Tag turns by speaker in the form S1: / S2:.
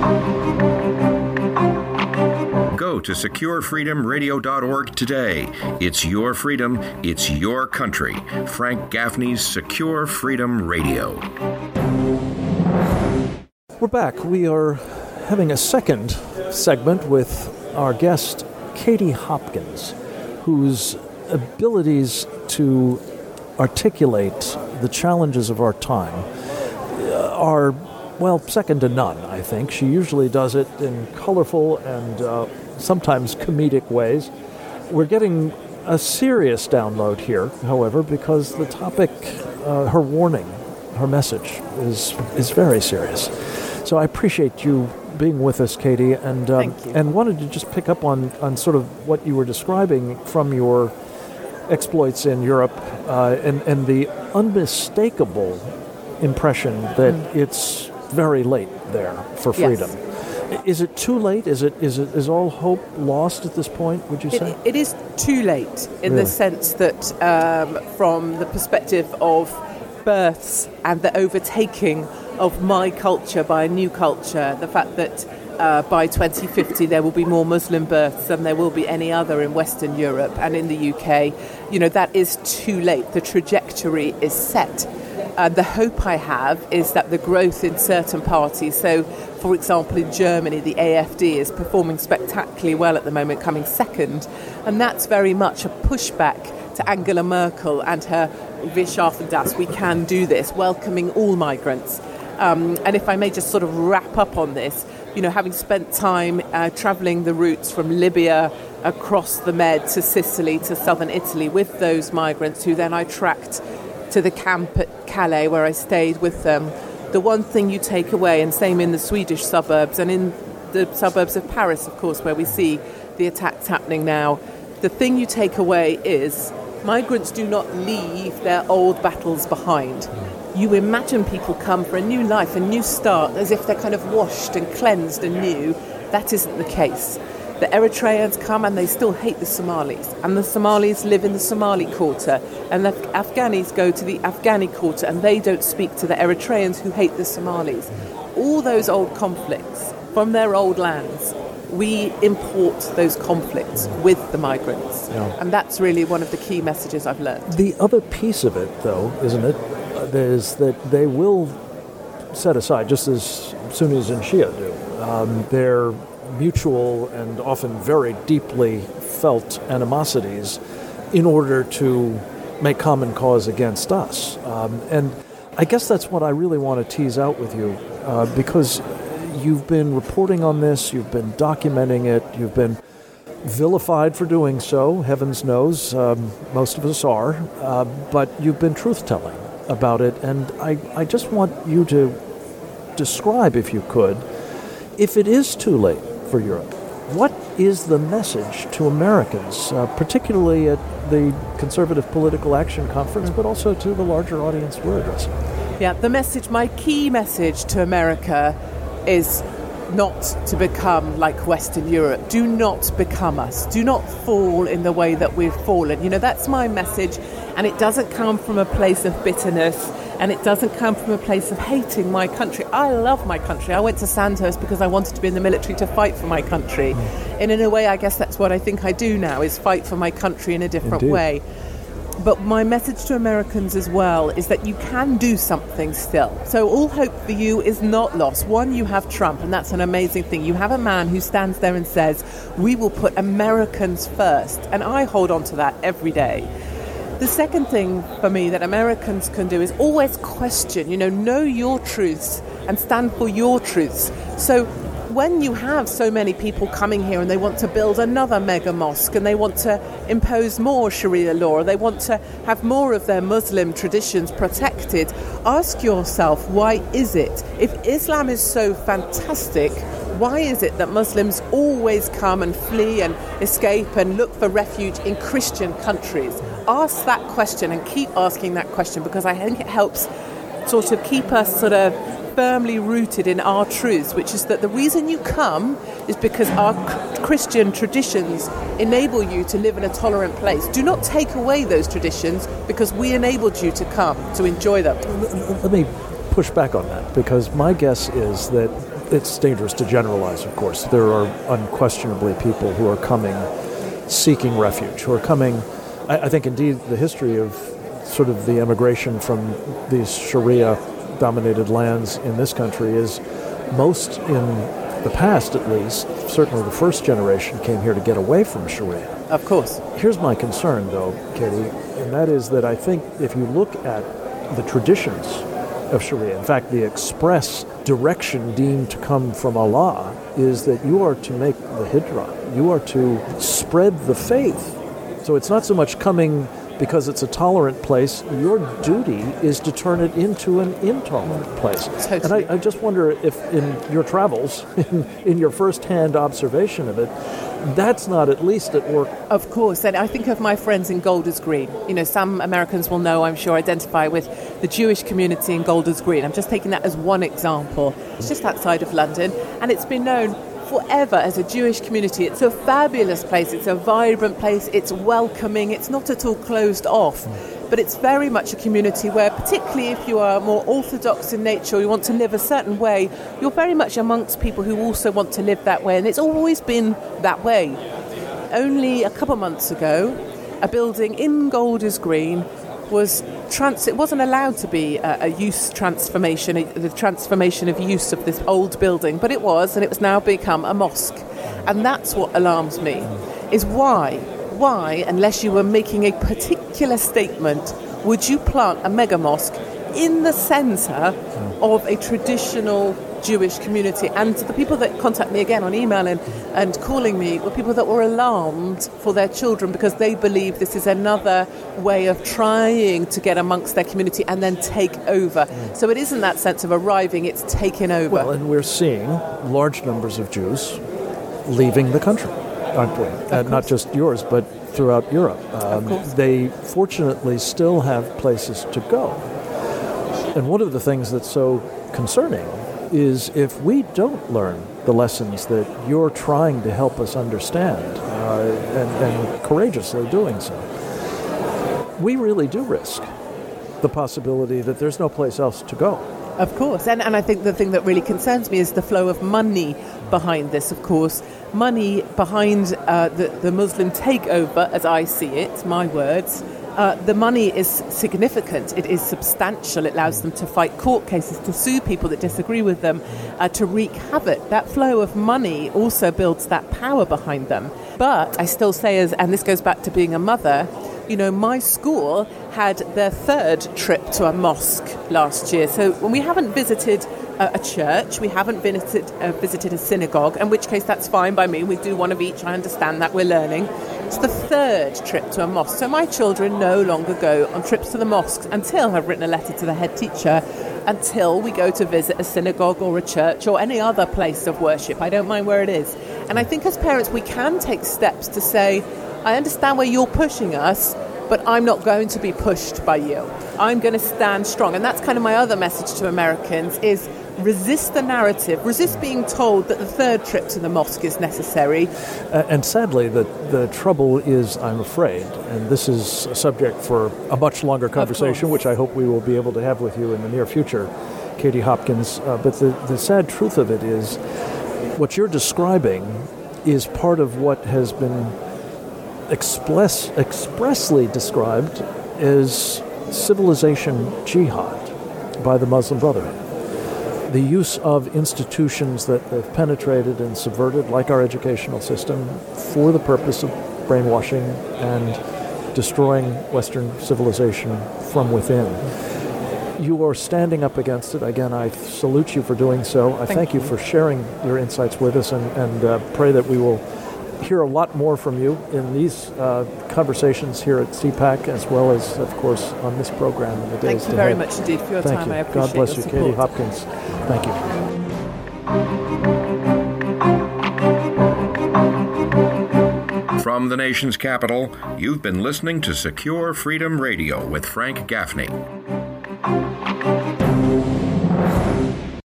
S1: Go to securefreedomradio.org today. It's your freedom. It's your country. Frank Gaffney's Secure Freedom Radio.
S2: We're back. We are having a second segment with our guest, Katie Hopkins, whose abilities to articulate the challenges of our time are, well, second to none, I think. She usually does it in colorful and sometimes comedic ways. We're getting a serious download here, however, because the topic, her warning, her message is very serious. So I appreciate you being with us, Katie, and
S3: Thank you.
S2: And wanted to just pick up on sort of what you were describing from your exploits in Europe and the unmistakable impression that it's very late there for freedom.
S3: Yes.
S2: Is it too late? Is all hope lost at this point, would you say?
S3: It is too late in the sense that from the perspective of births and the overtaking of my culture by a new culture, the fact that by 2050 there will be more Muslim births than there will be any other in Western Europe and in the UK, that is too late. The trajectory is set. The hope I have is that the growth in certain parties, so for example in Germany the AfD is performing spectacularly well at the moment, coming second, and that's very much a pushback to Angela Merkel and her Wir schaffen das, we can do this, welcoming all migrants. And if I may just sort of wrap up on this, having spent time travelling the routes from Libya across the Med to Sicily to southern Italy with those migrants who then I tracked to the camp at Calais where I stayed with them, the one thing you take away, and same in the Swedish suburbs and in the suburbs of Paris, of course, where we see the attacks happening now, the thing you take away is migrants do not leave their old battles behind. You imagine people come for a new life, a new start, as if they're kind of washed and cleansed and new. That isn't the case. The Eritreans come and they still hate the Somalis, and the Somalis live in the Somali quarter, and the Afghanis go to the Afghani quarter, and they don't speak to the Eritreans who hate the Somalis. All those old conflicts from their old lands, we import those conflicts with the migrants. Yeah. And that's really one of the key messages I've learned.
S2: The other piece of it, though, isn't it, is that they will set aside, just as Sunnis and Shia do, their mutual and often very deeply felt animosities in order to make common cause against us. And I guess that's what I really want to tease out with you, because you've been reporting on this, you've been documenting it, you've been vilified for doing so, heavens knows, most of us are, but you've been truth-telling about it, and I just want you to describe, if you could, if it is too late for Europe, what is the message to Americans, particularly at the Conservative Political Action Conference, but also to the larger audience we're addressing?
S3: Yeah, the message, my key message to America is not to become like Western Europe. Do not become us. Do not fall in the way that we've fallen. That's my message, and it doesn't come from a place of bitterness, and it doesn't come from a place of hating my country. I love my country. I went to Sandhurst because I wanted to be in the military to fight for my country. And in a way, I guess that's what I think I do now, is fight for my country in a different way. But my message to Americans as well is that you can do something still. So all hope for you is not lost. One, you have Trump, and that's an amazing thing. You have a man who stands there and says, we will put Americans first. And I hold on to that every day. The second thing for me that Americans can do is always question, know your truths and stand for your truths. So when you have so many people coming here and they want to build another mega mosque and they want to impose more Sharia law, or they want to have more of their Muslim traditions protected, ask yourself, why is it? If Islam is so fantastic, why is it that Muslims always come and flee and escape and look for refuge in Christian countries? Ask that question and keep asking that question, because I think it helps sort of keep us sort of firmly rooted in our truths, which is that the reason you come is because our Christian traditions enable you to live in a tolerant place. Do not take away those traditions because we enabled you to come to enjoy them.
S2: Let me push back on that, because my guess is that it's dangerous to generalize, of course. There are unquestionably people who are coming seeking refuge, who are coming. I think indeed the history of sort of the emigration from these Sharia-dominated lands in this country is most in the past, at least, certainly the first generation came here to get away from Sharia.
S3: Of course.
S2: Here's my concern, though, Katie, and that is that I think if you look at the traditions of Sharia, in fact, the express direction deemed to come from Allah is that you are to make the hijrah. You are to spread the faith. So it's not so much coming because it's a tolerant place. Your duty is to turn it into an intolerant place.
S3: Totally.
S2: And I just wonder if in your travels, in your first-hand observation of it, that's not at least at work.
S3: Of course, and I think of my friends in Golders Green. You know, some Americans will know, I'm sure, identify with the Jewish community in Golders Green. I'm just taking that as one example. It's just outside of London, and it's been known forever as a Jewish community. It's a fabulous place, it's a vibrant place, it's welcoming, it's not at all closed off. But it's very much a community where, particularly if you are more orthodox in nature, or you want to live a certain way, you're very much amongst people who also want to live that way, and it's always been that way. Only a couple of months ago, a building in Golders Green it wasn't allowed to be a use transformation, the transformation of use of this old building, but it was, and it was now become a mosque. And that's what alarms me, is why, unless you were making a particular statement, would you plant a mega mosque in the centre of a traditional Jewish community? And the people that contact me again on email and calling me were people that were alarmed for their children because they believe this is another way of trying to get amongst their community and then take over. So it isn't that sense of arriving, it's taking over.
S2: Well, and we're seeing large numbers of Jews leaving the country, aren't we? And not just yours, but throughout Europe. They fortunately still have places to go. And one of the things that's so concerning is if we don't learn the lessons that you're trying to help us understand, and courageously doing so, we really do risk the possibility that there's no place else to go.
S3: Of course, and I think the thing that really concerns me is the flow of money behind this, of course. Money behind the Muslim takeover, as I see it, my words. The money is significant, it is substantial, it allows them to fight court cases, to sue people that disagree with them, to wreak havoc. That flow of money also builds that power behind them. But I still say, and this goes back to being a mother, you know, my school had their third trip to a mosque last year. So when we haven't visited a church, we haven't visited a synagogue, in which case that's fine by me. We do one of each, I understand that, we're learning. It's the third trip to a mosque. So my children no longer go on trips to the mosques until I've written a letter to the head teacher, until we go to visit a synagogue or a church or any other place of worship. I don't mind where it is. And I think as parents we can take steps to say, I understand where you're pushing us, but I'm not going to be pushed by you. I'm going to stand strong. And that's kind of my other message to Americans is resist the narrative, resist being told that the third trip to the mosque is necessary.
S2: And sadly, the trouble is, I'm afraid, and this is a subject for a much longer conversation, which I hope we will be able to have with you in the near future, Katie Hopkins, but the sad truth of it is what you're describing is part of what has been expressly described as civilization jihad by the Muslim Brotherhood. The use of institutions that they've penetrated and subverted, like our educational system, for the purpose of brainwashing and destroying Western civilization from within. You are standing up against it. Again, I salute you for doing so. I thank you for sharing your insights with us and pray that we will hear a lot more from you in these conversations here at CPAC, as well as, of course, on this program in the days ahead.
S3: Thank you very much indeed for your time. I appreciate
S2: God bless you,
S3: support.
S2: Katie Hopkins. Thank
S1: you. From the nation's capital, you've been listening to Secure Freedom Radio with Frank Gaffney.